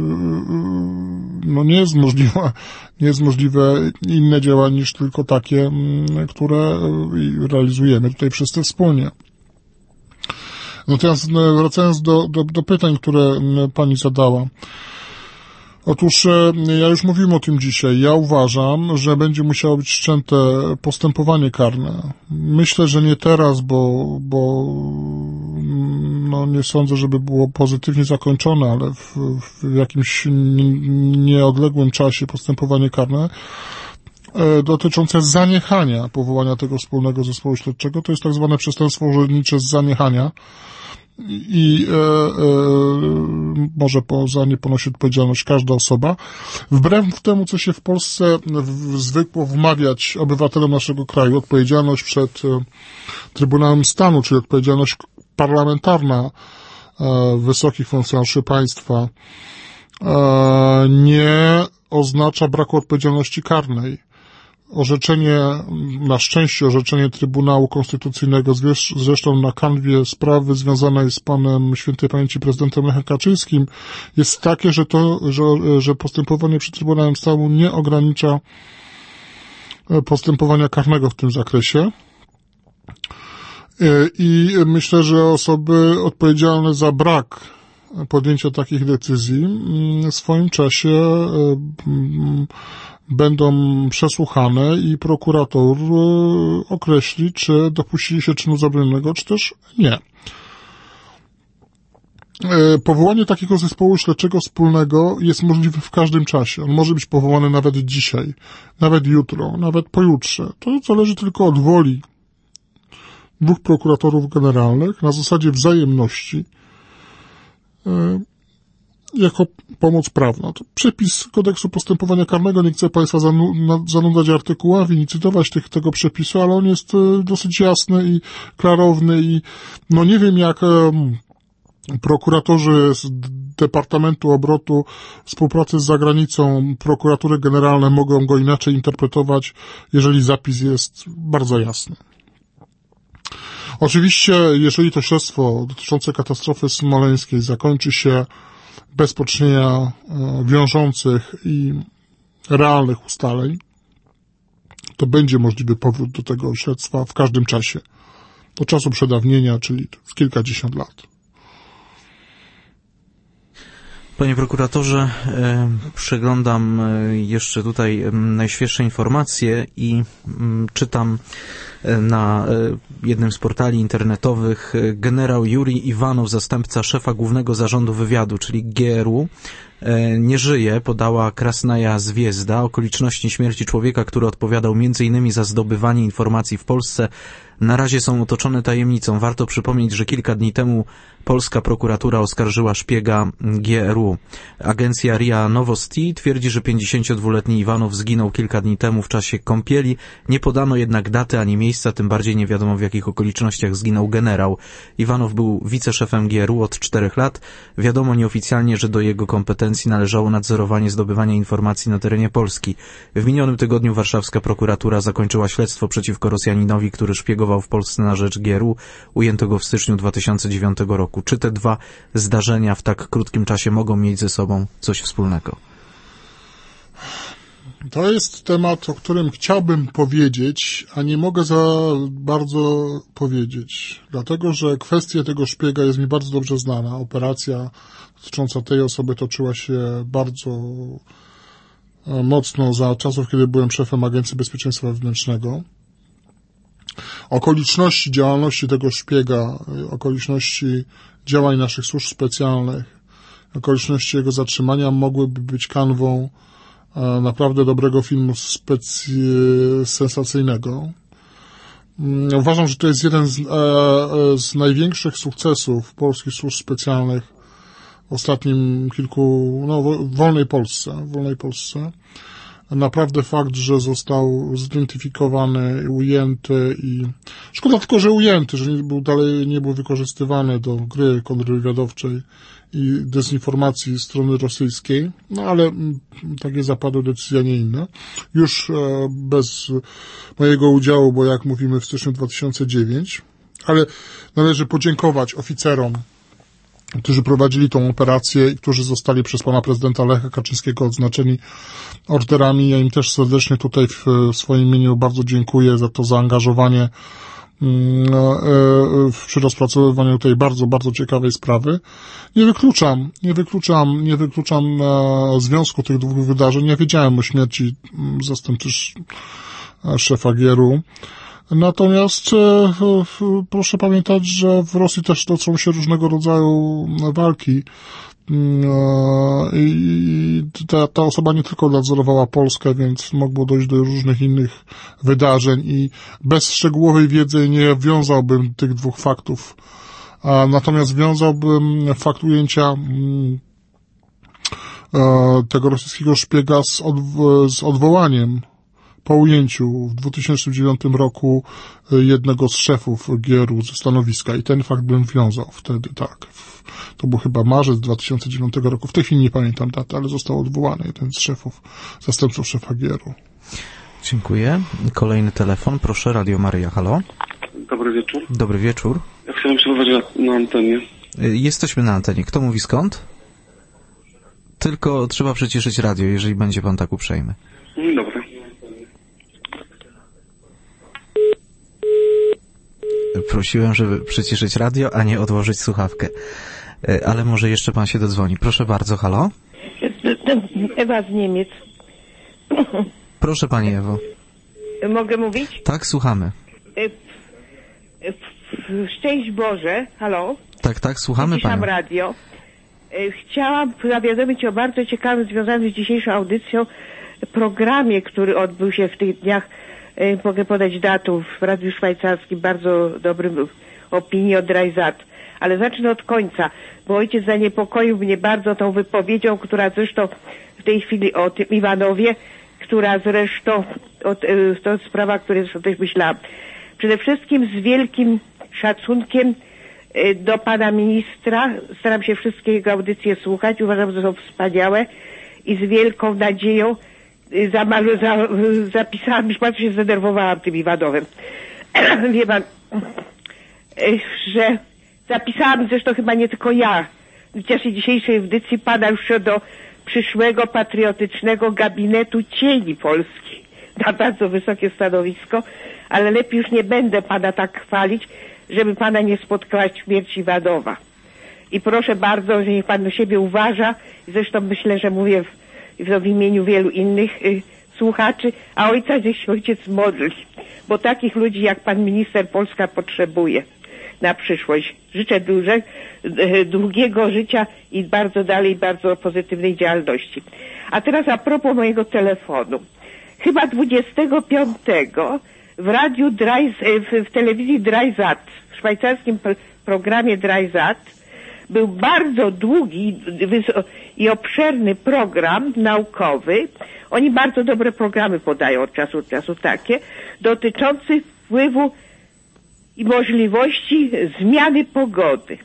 no nie jest możliwe, nie jest możliwe inne działanie niż tylko takie, które realizujemy tutaj wszyscy wspólnie. Natomiast wracając do, do, do pytań, które pani zadała. Otóż ja już mówiłem o tym dzisiaj. Ja uważam, że będzie musiało być wszczęte postępowanie karne. Myślę, że nie teraz, bo, bo no nie sądzę, żeby było pozytywnie zakończone, ale w, w jakimś nieodległym czasie postępowanie karne dotyczące zaniechania powołania tego wspólnego zespołu śledczego. To jest tak zwane przestępstwo urzędnicze z zaniechania. i e, e, może po, za nie ponosi odpowiedzialność każda osoba, wbrew temu, co się w Polsce w, zwykło wmawiać obywatelom naszego kraju, odpowiedzialność przed e, Trybunałem Stanu, czyli odpowiedzialność parlamentarna e, wysokich funkcjonariuszy państwa, e, nie oznacza braku odpowiedzialności karnej. Orzeczenie, na szczęście orzeczenie Trybunału Konstytucyjnego, zresztą na kanwie sprawy związanej z panem świętej pamięci prezydentem Lechem Kaczyńskim, jest takie, że to, że, że postępowanie przed Trybunałem Stanu nie ogranicza postępowania karnego w tym zakresie. I myślę, że osoby odpowiedzialne za brak podjęcia takich decyzji w swoim czasie będą przesłuchane i prokurator określi, czy dopuścili się czynu zabronionego, czy też nie. Powołanie takiego zespołu śledczego wspólnego jest możliwe w każdym czasie. On może być powołany nawet dzisiaj, nawet jutro, nawet pojutrze. To zależy tylko od woli dwóch prokuratorów generalnych na zasadzie wzajemności jako pomoc prawna. To przepis kodeksu postępowania karnego, nie chcę Państwa zanudzać artykułami, nie cytować tych, tego przepisu, ale on jest dosyć jasny i klarowny i no nie wiem jak prokuratorzy z Departamentu Obrotu Współpracy z zagranicą, prokuratury generalne mogą go inaczej interpretować, jeżeli zapis jest bardzo jasny. Oczywiście, jeżeli to śledztwo dotyczące katastrofy smoleńskiej zakończy się bez poczynienia wiążących i realnych ustaleń, to będzie możliwy powrót do tego śledztwa w każdym czasie. Do czasu przedawnienia, czyli w kilkadziesiąt lat. Panie prokuratorze, przeglądam jeszcze tutaj najświeższe informacje i czytam na jednym z portali internetowych: generał Jurij Iwanow, zastępca szefa Głównego Zarządu Wywiadu, czyli G R U, nie żyje, podała Krasnaja Zwiezda. Okoliczności śmierci człowieka, który odpowiadał między innymi za zdobywanie informacji w Polsce, na razie są otoczone tajemnicą. Warto przypomnieć, że kilka dni temu polska prokuratura oskarżyła szpiega G R U. Agencja R I A Novosti twierdzi, że pięćdziesięciodwuletni Iwanow zginął kilka dni temu w czasie kąpieli. Nie podano jednak daty ani miejsca, tym bardziej nie wiadomo, w jakich okolicznościach zginął generał. Iwanow był wiceszefem G R U od czterech lat. Wiadomo nieoficjalnie, że do jego kompetencji należało nadzorowanie zdobywania informacji na terenie Polski. W minionym tygodniu warszawska prokuratura zakończyła śledztwo przeciwko Rosjaninowi, który szpiegował w Polsce na rzecz G R U. Ujęto go w styczniu dwa tysiące dziewiątego roku. Czy te dwa zdarzenia w tak krótkim czasie mogą mieć ze sobą coś wspólnego? To jest temat, o którym chciałbym powiedzieć, a nie mogę za bardzo powiedzieć, dlatego że kwestia tego szpiega jest mi bardzo dobrze znana. Operacja dotycząca tej osoby toczyła się bardzo mocno za czasów, kiedy byłem szefem Agencji Bezpieczeństwa Wewnętrznego. Okoliczności działalności tego szpiega, okoliczności działań naszych służb specjalnych, okoliczności jego zatrzymania mogłyby być kanwą naprawdę dobrego filmu specy- sensacyjnego. Uważam, że to jest jeden z, z największych sukcesów polskich służb specjalnych w ostatnim kilku, no, w wolnej Polsce, w wolnej Polsce. Naprawdę fakt, że został zidentyfikowany, ujęty i szkoda tylko, że ujęty, że nie był dalej, nie był wykorzystywany do gry kontrwywiadowczej i dezinformacji strony rosyjskiej, no ale takie zapadły decyzje, a nie inne. Już bez mojego udziału, bo jak mówimy w styczniu dwa tysiące dziewiątego, ale należy podziękować oficerom, którzy prowadzili tą operację i którzy zostali przez pana prezydenta Lecha Kaczyńskiego odznaczeni orderami. Ja im też serdecznie tutaj w swoim imieniu bardzo dziękuję za to zaangażowanie przy rozpracowywaniu tej bardzo, bardzo ciekawej sprawy. Nie wykluczam, nie wykluczam, nie wykluczam związku tych dwóch wydarzeń. Ja wiedziałem o śmierci zastępcy szefa G R U. Natomiast e, proszę pamiętać, że w Rosji też toczą się różnego rodzaju walki e, i ta, ta osoba nie tylko nadzorowała Polskę, więc mogło dojść do różnych innych wydarzeń i bez szczegółowej wiedzy nie wiązałbym tych dwóch faktów A natomiast wiązałbym fakt ujęcia tego rosyjskiego szpiega z, odw- z odwołaniem po ujęciu w dwa tysiące dziewiątym roku jednego z szefów G R U ze stanowiska i ten fakt bym wiązał wtedy, tak. To był chyba marzec dwa tysiące dziewiątego roku. W tej chwili nie pamiętam daty, ale został odwołany jeden z szefów, zastępców szefa G R U. Dziękuję. Kolejny telefon. Proszę, Radio Maryja. Halo. Dobry wieczór. Dobry wieczór. Ja chciałem przerwać na, na antenie. Jesteśmy na antenie. Kto mówi skąd? Tylko trzeba przyciszyć radio, jeżeli będzie pan tak uprzejmy. Dobra. Prosiłem, żeby przyciszyć radio, a nie odłożyć słuchawkę. Ale może jeszcze pan się dodzwoni. Proszę bardzo, halo? Ewa z Niemiec. Proszę pani Ewo. Mogę mówić? Tak, słuchamy. Szczęść Boże, halo? Tak, tak, słuchamy Ciszam panią. radio. Chciałam zawiadomić o bardzo ciekawym, związanym z dzisiejszą audycją programie, który odbył się w tych dniach. Mogę podać datę w Radiu Szwajcarskim, bardzo dobrym opinii od Dreisat. Ale zacznę od końca, bo ojciec zaniepokoił mnie bardzo tą wypowiedzią, która zresztą w tej chwili o tym Iwanowie, która zresztą, o, to jest sprawa, o której zresztą też myślałam. Przede wszystkim z wielkim szacunkiem do pana ministra, staram się wszystkie jego audycje słuchać, uważam, że są wspaniałe i z wielką nadzieją za, za, zapisałam, już bardzo się zdenerwowałam tym Iwanowem. Wie pan, że zapisałam, zresztą chyba nie tylko ja, w czasie dzisiejszej audycji pana już do przyszłego patriotycznego gabinetu cieni Polski na bardzo wysokie stanowisko, ale lepiej już nie będę pana tak chwalić, żeby pana nie spotkała śmierć Iwanowa. I proszę bardzo, że niech pan do siebie uważa, zresztą myślę, że mówię w, w, w imieniu wielu innych y, słuchaczy, a ojca niech się ojciec modli, bo takich ludzi jak pan minister Polska potrzebuje na przyszłość. Życzę duże, y, długiego życia i bardzo dalej, bardzo pozytywnej działalności. A teraz a propos mojego telefonu. Chyba dwudziestego piątego w radiu Dreis, w, w telewizji Dreisat, w szwajcarskim programie Dreisat był bardzo długi i obszerny program naukowy. Oni bardzo dobre programy podają od czasu do czasu takie, dotyczący wpływu i możliwości zmiany pogody.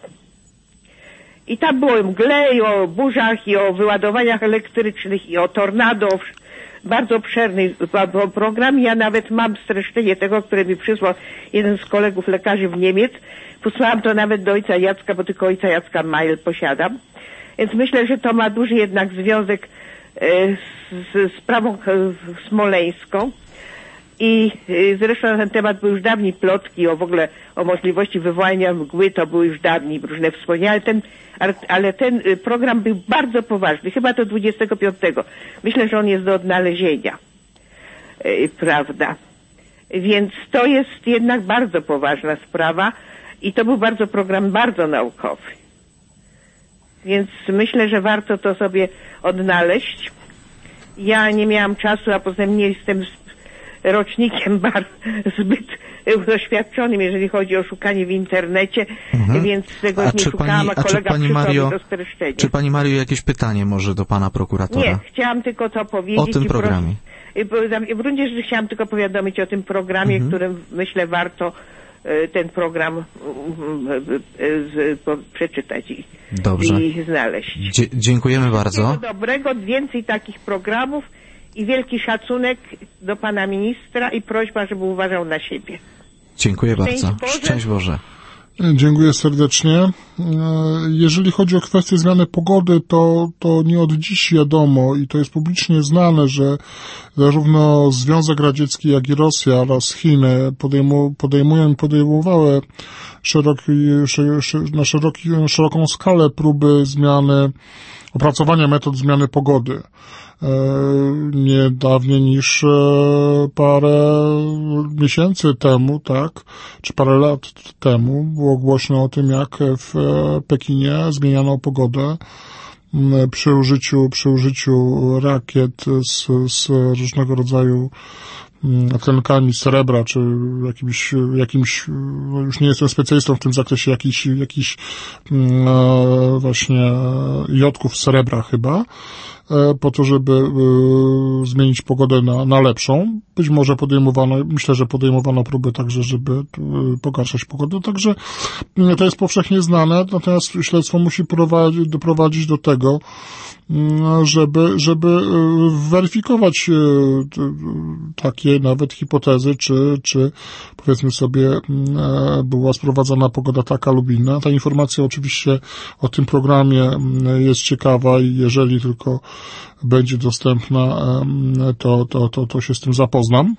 I tam było o mgle, i o burzach, i o wyładowaniach elektrycznych, i o tornado. Bardzo obszerny program. Ja nawet mam streszczenie tego, które mi przysłał jeden z kolegów lekarzy w Niemiec. Posłałam to nawet do ojca Jacka, bo tylko ojca Jacka mail posiadam. Więc myślę, że to ma duży jednak związek e, z, z sprawą smoleńską. I e, zresztą na ten temat były już dawniej plotki o w ogóle o możliwości wywołania mgły, to były już dawniej różne wspomnienia, ale ten, ale ten program był bardzo poważny, chyba to dwudziestego piątego. Myślę, że on jest do odnalezienia, e, prawda. Więc to jest jednak bardzo poważna sprawa i to był bardzo program bardzo naukowy. Więc myślę, że warto to sobie odnaleźć. Ja nie miałam czasu, a poza tym nie jestem rocznikiem bar zbyt doświadczonym, jeżeli chodzi o szukanie w internecie, mhm. więc tego a nie szukałam, pani, a kolega przysłał do streszczenia. Czy pani Mario jakieś pytanie może do pana prokuratora? Nie, chciałam tylko to powiedzieć. O tym programie. W gruncie rzeczy chciałam tylko powiadomić o tym programie, mhm. którym myślę warto ten program przeczytać i, Dobrze. i znaleźć. Dzie- dziękujemy bardzo. Wszystkiego dobrego, więcej takich programów i wielki szacunek do pana ministra i prośba, żeby uważał na siebie. Dziękuję Szczęść bardzo. Boże. Szczęść Boże. Dziękuję serdecznie. Jeżeli chodzi o kwestię zmiany pogody, to, to nie od dziś wiadomo i to jest publicznie znane, że zarówno Związek Radziecki, jak i Rosja oraz Chiny podejmu, podejmują i podejmowały szeroki, na szeroki, szeroką skalę próby zmiany, opracowania metod zmiany pogody. Nie dawniej niż parę miesięcy temu, tak, czy parę lat temu było głośno o tym, jak w Pekinie zmieniano pogodę przy użyciu, przy użyciu rakiet z, z różnego rodzaju tlenkami srebra, czy jakimś, jakimś, no już nie jestem specjalistą w tym zakresie, jakiś, jakiś e, właśnie jodków srebra chyba, e, po to, żeby e, zmienić pogodę na, na lepszą. Być może podejmowano, myślę, że podejmowano próby także, żeby e, pogarszać pogodę. Także e, to jest powszechnie znane, natomiast śledztwo musi prowadzić, doprowadzić do tego, żeby, żeby weryfikować takie nawet hipotezy, czy, czy powiedzmy sobie była sprowadzana pogoda taka lub inna. Ta informacja oczywiście o tym programie jest ciekawa i jeżeli tylko będzie dostępna, to, to, to, to się z tym zapoznam.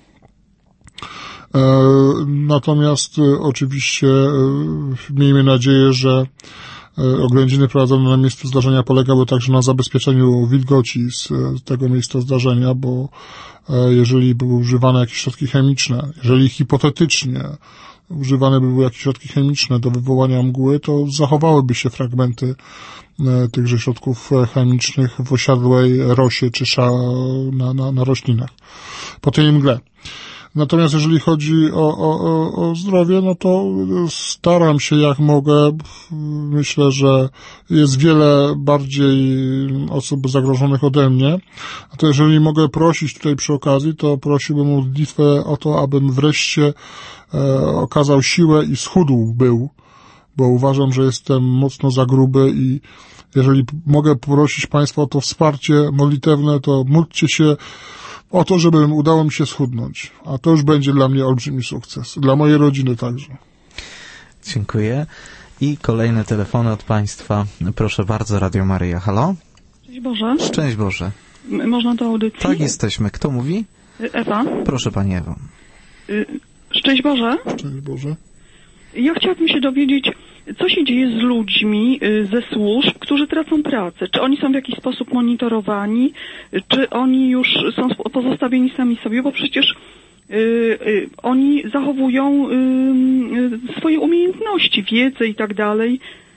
Natomiast oczywiście miejmy nadzieję, że oględziny prowadzone na miejscu zdarzenia polegały także na zabezpieczeniu wilgoci z tego miejsca zdarzenia, bo jeżeli były używane jakieś środki chemiczne, jeżeli hipotetycznie używane by były jakieś środki chemiczne do wywołania mgły, to zachowałyby się fragmenty tychże środków chemicznych w osiadłej rosie czy sza na, na, na roślinach po tej mgle. Natomiast jeżeli chodzi o, o, o zdrowie, no to staram się jak mogę. Myślę, że jest wiele bardziej osób zagrożonych ode mnie. A to jeżeli mogę prosić tutaj przy okazji, to prosiłbym o modlitwę o to, abym wreszcie e, okazał siłę i schudł był, bo uważam, że jestem mocno za gruby i jeżeli mogę prosić Państwa o to wsparcie modlitewne, to módlcie się o to, żeby udało mi się schudnąć. A to już będzie dla mnie olbrzymi sukces. Dla mojej rodziny także. Dziękuję. I kolejne telefony od Państwa. Proszę bardzo, Radio Maryja. Halo? Szczęść Boże. Szczęść Boże. M- można do audycji? Tak, jesteśmy. Kto mówi? Ewa. Proszę Pani Ewo. Szczęść Boże. Szczęść Boże. Ja chciałabym się dowiedzieć, co się dzieje z ludźmi ze służb, którzy tracą pracę. Czy oni są w jakiś sposób monitorowani, czy oni już są pozostawieni sami sobie, bo przecież y, y, oni zachowują y, swoje umiejętności, wiedzę i tak dalej.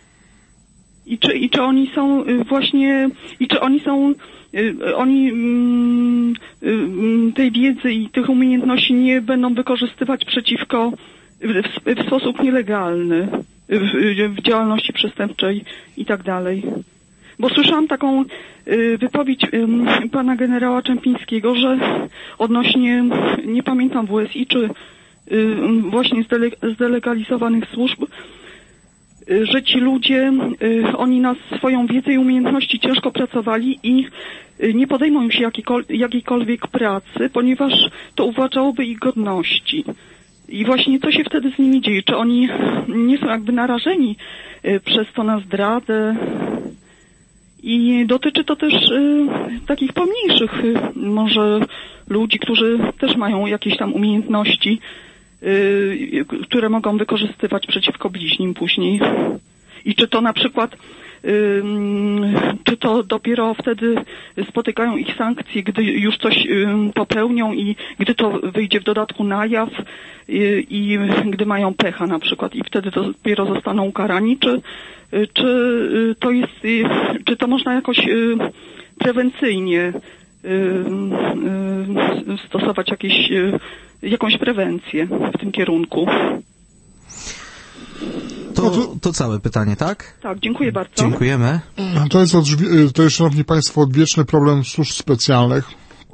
I czy, i czy oni są właśnie, i czy oni są, y, oni y, y, tej wiedzy i tych umiejętności nie będą wykorzystywać przeciwko w, w sposób nielegalny. W, w działalności przestępczej i tak dalej. Bo słyszałam taką y, wypowiedź y, pana generała Czempińskiego, że odnośnie, nie pamiętam W S I, czy y, właśnie zdele, zdelegalizowanych służb, y, że ci ludzie, y, oni na swoją wiedzę i umiejętności ciężko pracowali i y, nie podejmą już jakiejkol, jakiejkolwiek pracy, ponieważ to uważałoby ich godności. I właśnie co się wtedy z nimi dzieje? Czy oni nie są jakby narażeni y, przez to na zdradę? I dotyczy to też y, takich pomniejszych y, może ludzi, którzy też mają jakieś tam umiejętności, y, które mogą wykorzystywać przeciwko bliźnim później. I czy to na przykład, y, czy to dopiero wtedy spotykają ich sankcje, gdy już coś y, popełnią i gdy to wyjdzie w dodatku na jaw, I, i gdy mają pecha na przykład i wtedy to dopiero zostaną ukarani, czy, czy to jest, czy to można jakoś prewencyjnie stosować jakieś, jakąś prewencję w tym kierunku? To, to całe pytanie, tak? Tak, dziękuję bardzo. Dziękujemy. To jest, to jest, szanowni Państwo, odwieczny problem służb specjalnych.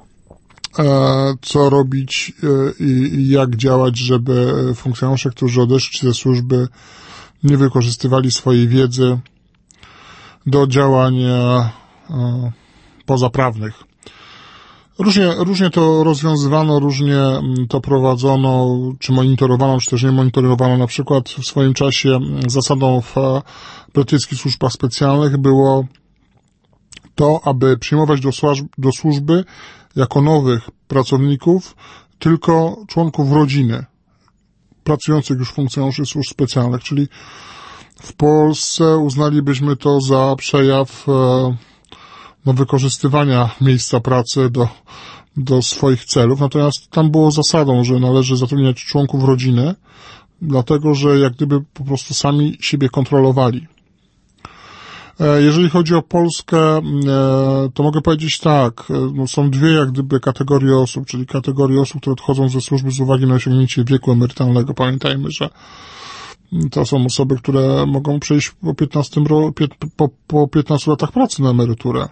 Co robić i jak działać, żeby funkcjonariusze, którzy odeszli ze służby, nie wykorzystywali swojej wiedzy do działań pozaprawnych. Różnie, różnie to rozwiązywano, różnie to prowadzono, czy monitorowano, czy też nie monitorowano. Na przykład w swoim czasie zasadą w brytyjskich służbach specjalnych było to, aby przyjmować do, służb, do służby jako nowych pracowników tylko członków rodziny pracujących już funkcjonariuszy służb specjalnych, czyli w Polsce uznalibyśmy to za przejaw no, wykorzystywania miejsca pracy do, do swoich celów. Natomiast tam było zasadą, że należy zatrudniać członków rodziny, dlatego że jak gdyby po prostu sami siebie kontrolowali. Jeżeli chodzi o Polskę, to mogę powiedzieć tak, no są dwie jak gdyby kategorie osób, czyli kategorie osób, które odchodzą ze służby z uwagi na osiągnięcie wieku emerytalnego. Pamiętajmy, że to są osoby, które mogą przejść po piętnastu, po, po piętnastu latach pracy na emeryturę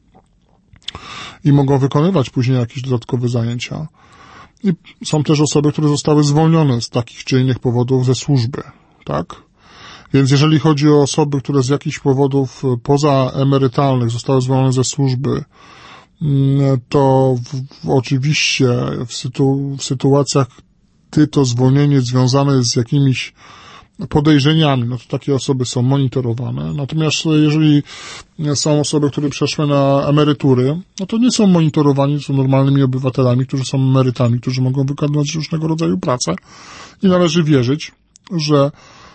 i mogą wykonywać później jakieś dodatkowe zajęcia. I są też osoby, które zostały zwolnione z takich czy innych powodów ze służby, tak? Więc jeżeli chodzi o osoby, które z jakichś powodów pozaemerytalnych zostały zwolnione ze służby, to w, w, oczywiście w, sytu, w sytuacjach, gdy to zwolnienie związane jest z jakimiś podejrzeniami, no to takie osoby są monitorowane. Natomiast jeżeli są osoby, które przeszły na emerytury, no to nie są monitorowani, są normalnymi obywatelami, którzy są emerytami, którzy mogą wykonywać różnego rodzaju pracę i należy wierzyć, że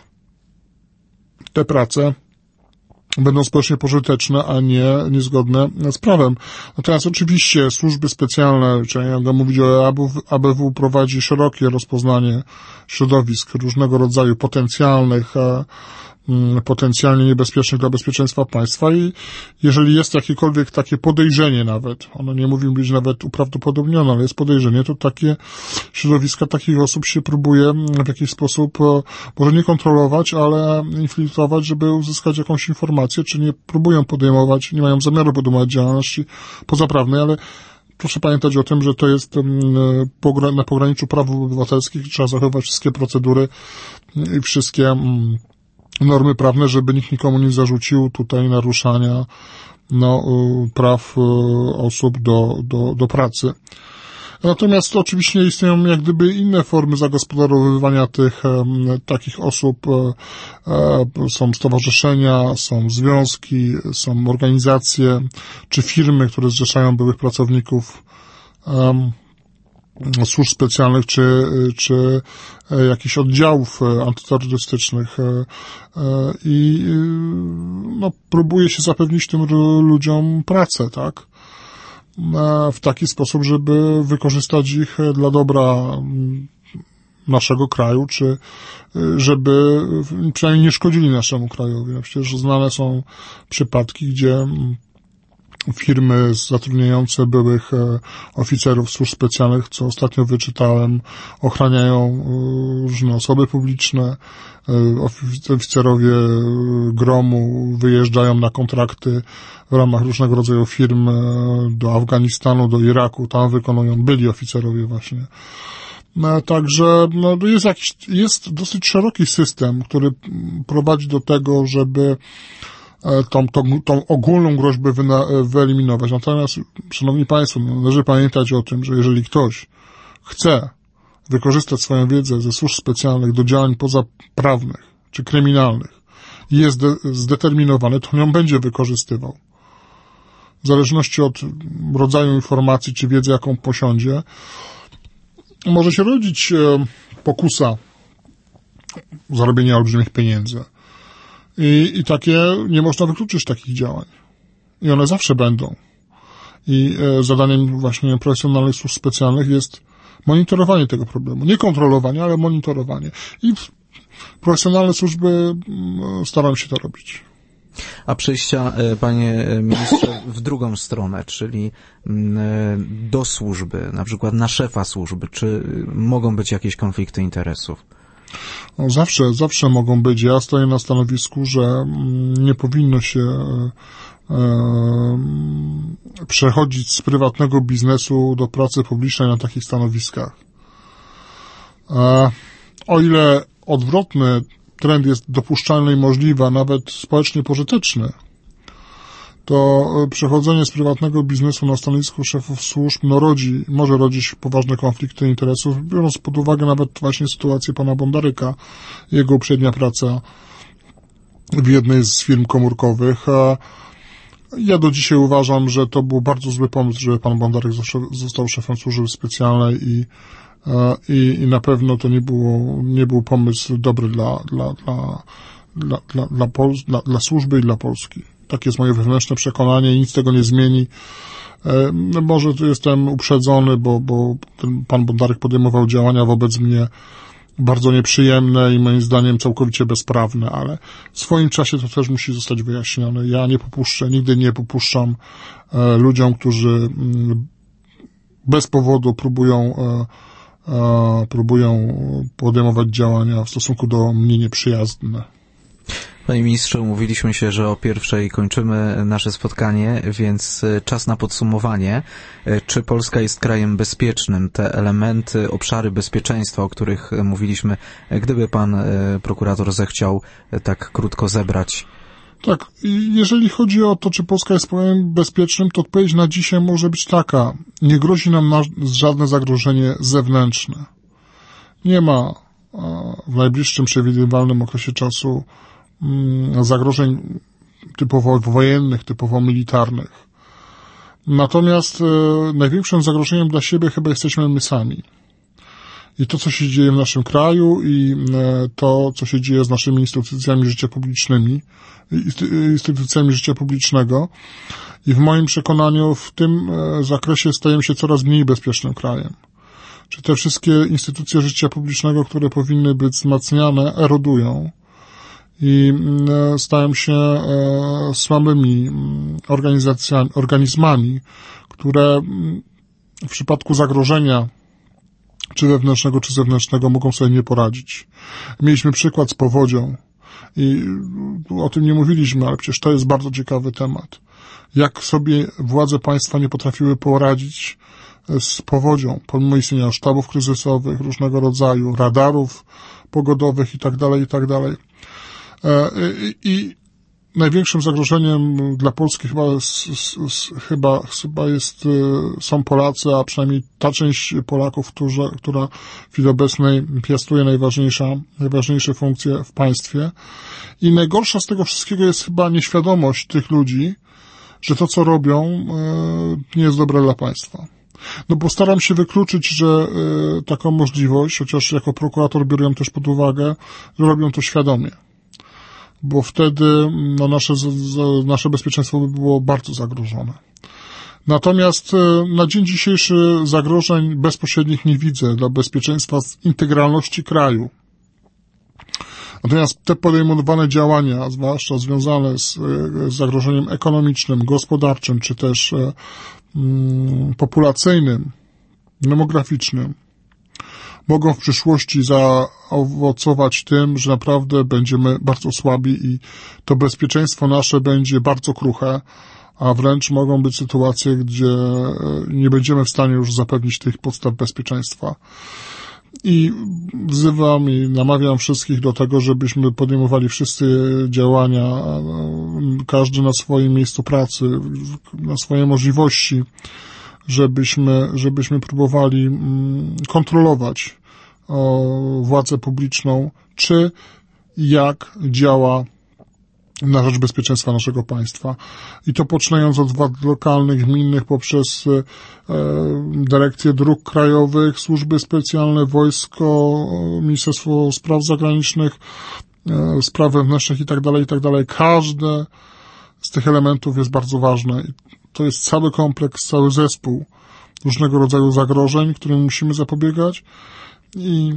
te prace będą społecznie pożyteczne, a nie niezgodne z prawem. Natomiast oczywiście służby specjalne, czyli jak mogę mówić o A B W, prowadzi szerokie rozpoznanie środowisk różnego rodzaju potencjalnych, potencjalnie niebezpiecznych dla bezpieczeństwa państwa i jeżeli jest jakiekolwiek takie podejrzenie nawet, ono nie mówi być nawet uprawdopodobnione, ale jest podejrzenie, to takie środowiska takich osób się próbuje w jakiś sposób może nie kontrolować, ale infiltrować, żeby uzyskać jakąś informację, czy nie próbują podejmować, nie mają zamiaru podejmować działalności pozaprawnej, ale proszę pamiętać o tym, że to jest na pograniczu praw obywatelskich, trzeba zachować wszystkie procedury i wszystkie normy prawne, żeby nikt nikomu nie zarzucił tutaj naruszania no, praw osób do, do, do pracy. Natomiast oczywiście istnieją jak gdyby inne formy zagospodarowywania tych takich osób. Są stowarzyszenia, są związki, są organizacje czy firmy, które zrzeszają byłych pracowników służb specjalnych, czy, czy jakichś oddziałów antyterrorystycznych i no, próbuje się zapewnić tym ludziom pracę, tak? W taki sposób, żeby wykorzystać ich dla dobra naszego kraju, czy żeby przynajmniej nie szkodzili naszemu krajowi. Przecież znane są przypadki, gdzie firmy zatrudniające byłych oficerów służb specjalnych, co ostatnio wyczytałem, ochraniają różne osoby publiczne, oficerowie gromu wyjeżdżają na kontrakty w ramach różnego rodzaju firm do Afganistanu, do Iraku, tam wykonują, byli oficerowie właśnie. Także no, jest jakiś, jest dosyć szeroki system, który prowadzi do tego, żeby Tą, tą, tą ogólną groźbę wyna, wyeliminować. Natomiast, szanowni państwo, należy pamiętać o tym, że jeżeli ktoś chce wykorzystać swoją wiedzę ze służb specjalnych do działań pozaprawnych czy kryminalnych i jest de, zdeterminowany, to ją będzie wykorzystywał. W zależności od rodzaju informacji czy wiedzy, jaką posiądzie, może się rodzić e, pokusa zarobienia olbrzymich pieniędzy. I, I takie, nie można wykluczyć takich działań. I one zawsze będą. I e, zadaniem właśnie profesjonalnych służb specjalnych jest monitorowanie tego problemu. Nie kontrolowanie, ale monitorowanie. I profesjonalne służby m, starają się to robić. A przejścia, panie ministrze, w drugą stronę, czyli do służby, na przykład na szefa służby, czy mogą być jakieś konflikty interesów? No zawsze, zawsze mogą być. Ja stoję na stanowisku, że nie powinno się e, przechodzić z prywatnego biznesu do pracy publicznej na takich stanowiskach. E, o ile odwrotny trend jest dopuszczalny i możliwy, a nawet społecznie pożyteczny, to przechodzenie z prywatnego biznesu na stanowisko szefów służb no rodzi, może rodzić poważne konflikty interesów, biorąc pod uwagę nawet właśnie sytuację pana Bondaryka, jego uprzednia praca w jednej z firm komórkowych. Ja do dzisiaj uważam, że to był bardzo zły pomysł, żeby pan Bondaryk został szefem służby specjalnej i, i, i na pewno to nie było, nie był pomysł dobry dla, dla, dla, dla, dla, dla, Pol- dla, dla służby i dla Polski. Takie jest moje wewnętrzne przekonanie i nic tego nie zmieni. E, może tu jestem uprzedzony, bo, bo ten pan Bondaryk podejmował działania wobec mnie bardzo nieprzyjemne i moim zdaniem całkowicie bezprawne, ale w swoim czasie to też musi zostać wyjaśnione. Ja nie popuszczę, nigdy nie popuszczam e, ludziom, którzy m, bez powodu próbują e, e, próbują podejmować działania w stosunku do mnie nieprzyjazne. Panie ministrze, umówiliśmy się, że o pierwszej kończymy nasze spotkanie, więc czas na podsumowanie. Czy Polska jest krajem bezpiecznym? Te elementy, obszary bezpieczeństwa, o których mówiliśmy, gdyby pan prokurator zechciał tak krótko zebrać. Tak, i jeżeli chodzi o to, czy Polska jest krajem bezpiecznym, to odpowiedź na dzisiaj może być taka. Nie grozi nam na, żadne zagrożenie zewnętrzne. Nie ma w najbliższym przewidywalnym okresie czasu zagrożeń typowo wojennych, typowo militarnych. Natomiast e, największym zagrożeniem dla siebie chyba jesteśmy my sami. I to, co się dzieje w naszym kraju i e, to, co się dzieje z naszymi instytucjami życia publicznymi, instytucjami życia publicznego. I w moim przekonaniu w tym e, zakresie stajemy się coraz mniej bezpiecznym krajem. Czy te wszystkie instytucje życia publicznego, które powinny być wzmacniane, erodują i stają się słabymi organizacjami, organizmami, które w przypadku zagrożenia czy wewnętrznego, czy zewnętrznego mogą sobie nie poradzić. Mieliśmy przykład z powodzią i o tym nie mówiliśmy, ale przecież to jest bardzo ciekawy temat. Jak sobie władze państwa nie potrafiły poradzić z powodzią, pomimo istnienia sztabów kryzysowych, różnego rodzaju radarów pogodowych i tak dalej, i tak dalej. I największym zagrożeniem dla Polski chyba, chyba, chyba jest, są Polacy, a przynajmniej ta część Polaków, która, która w chwili obecnej piastuje najważniejsza, najważniejsze funkcje w państwie. I najgorsza z tego wszystkiego jest chyba nieświadomość tych ludzi, że to, co robią, nie jest dobre dla państwa. No postaram się wykluczyć, że taką możliwość, chociaż jako prokurator biorę ją też pod uwagę, że robią to świadomie. Bo wtedy no, nasze, nasze bezpieczeństwo by było bardzo zagrożone. Natomiast na dzień dzisiejszy zagrożeń bezpośrednich nie widzę dla bezpieczeństwa integralności kraju. Natomiast te podejmowane działania, zwłaszcza związane z, z zagrożeniem ekonomicznym, gospodarczym, czy też mm, populacyjnym, demograficznym, mogą w przyszłości zaowocować tym, że naprawdę będziemy bardzo słabi i to bezpieczeństwo nasze będzie bardzo kruche, a wręcz mogą być sytuacje, gdzie nie będziemy w stanie już zapewnić tych podstaw bezpieczeństwa. I wzywam i namawiam wszystkich do tego, żebyśmy podejmowali wszyscy działania, każdy na swoim miejscu pracy, na swoje możliwości, żebyśmy, żebyśmy próbowali kontrolować władzę publiczną, czy jak działa na rzecz bezpieczeństwa naszego państwa. I to poczynając od władz lokalnych, gminnych, poprzez e, dyrekcję dróg krajowych, służby specjalne, wojsko, Ministerstwo Spraw Zagranicznych, e, spraw wewnętrznych i tak dalej, i tak dalej. Każde z tych elementów jest bardzo ważne. I to jest cały kompleks, cały zespół różnego rodzaju zagrożeń, którym musimy zapobiegać i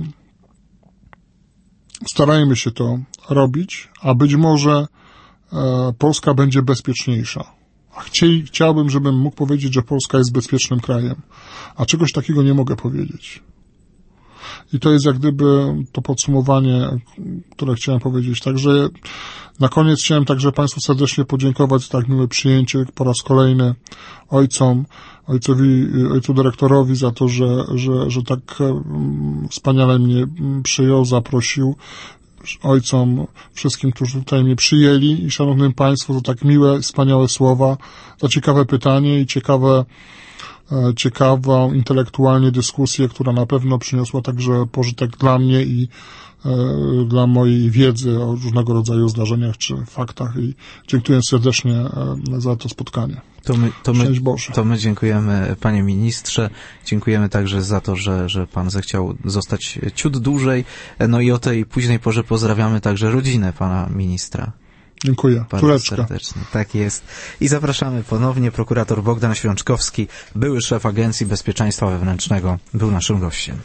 starajmy się to robić, a być może e, Polska będzie bezpieczniejsza. A chcieli, chciałbym, żebym mógł powiedzieć, że Polska jest bezpiecznym krajem, a czegoś takiego nie mogę powiedzieć. I to jest jak gdyby to podsumowanie, które chciałem powiedzieć. Także na koniec chciałem także Państwu serdecznie podziękować za tak miłe przyjęcie po raz kolejny ojcom, ojcowi, ojcu dyrektorowi za to, że, że, że tak wspaniale mnie przyjął, zaprosił, ojcom, wszystkim, którzy tutaj mnie przyjęli i szanownym Państwu za tak miłe, wspaniałe słowa, za ciekawe pytanie i ciekawe ciekawą intelektualnie dyskusję, która na pewno przyniosła także pożytek dla mnie i e, dla mojej wiedzy o różnego rodzaju zdarzeniach czy faktach i dziękuję serdecznie e, za to spotkanie. To my, to, my, Szczęść Boże. to my dziękujemy, panie ministrze. Dziękujemy także za to, że, że pan zechciał zostać ciut dłużej. No i o tej późnej porze pozdrawiamy także rodzinę pana ministra. Dziękuję. Bardzo Córeczka. serdecznie. Tak jest. I zapraszamy ponownie. Prokurator Bogdan Świączkowski, były szef Agencji Bezpieczeństwa Wewnętrznego, był naszym gościem.